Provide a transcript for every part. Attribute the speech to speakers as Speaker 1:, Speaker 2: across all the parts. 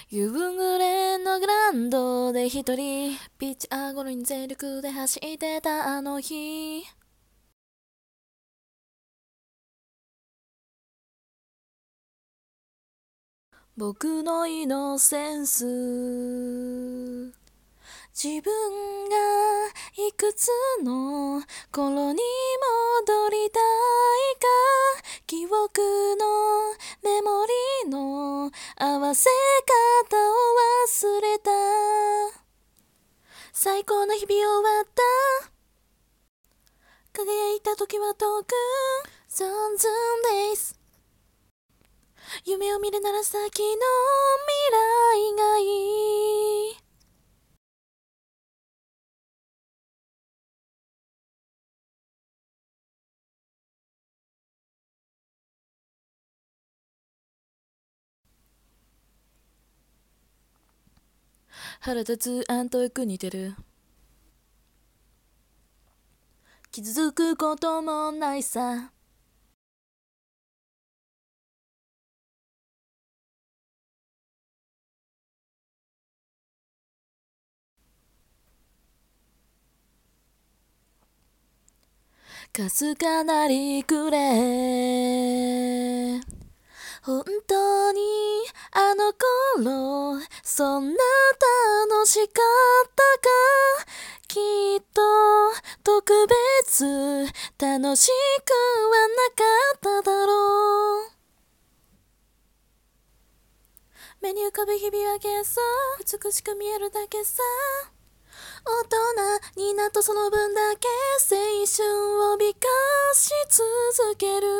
Speaker 1: 夕暮れのグラウンドで一人ピッチャーゴロに全力で走ってたあの日、僕のイノセンス、自分がいくつの頃に戻りたいか、記憶のメモリの合わせ方を忘れた、最高の日々終わった、輝いた時は遠く Thousand Days、 夢を見るなら先の未来がいい。腹立つあんとよく似てる、傷つくこともないさ、かすかなりくれ、本当にあの頃そんな楽しかったか、きっと特別楽しくはなかっただろう、目に浮かぶ日々は幻想、美しく見えるだけさ、大人になったその分だけ青春を美化し続ける、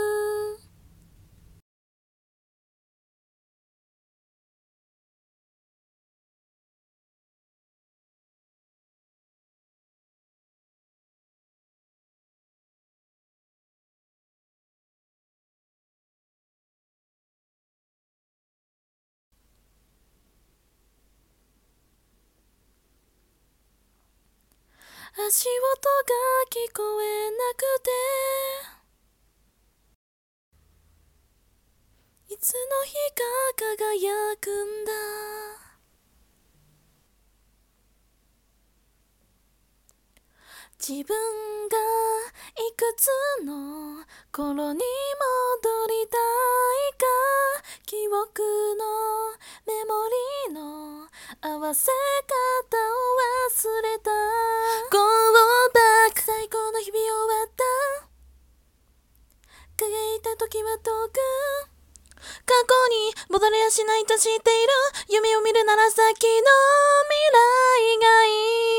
Speaker 1: 足音が聞こえなくて、いつの日か輝くんだ、自分がいくつの頃に戻りたいか、記憶のメモリの合わせ方を忘れた、 Go back、 最高の日々終わった、輝いた時は遠く、過去に戻れやしないと知っている、夢を見るなら先の未来がいい。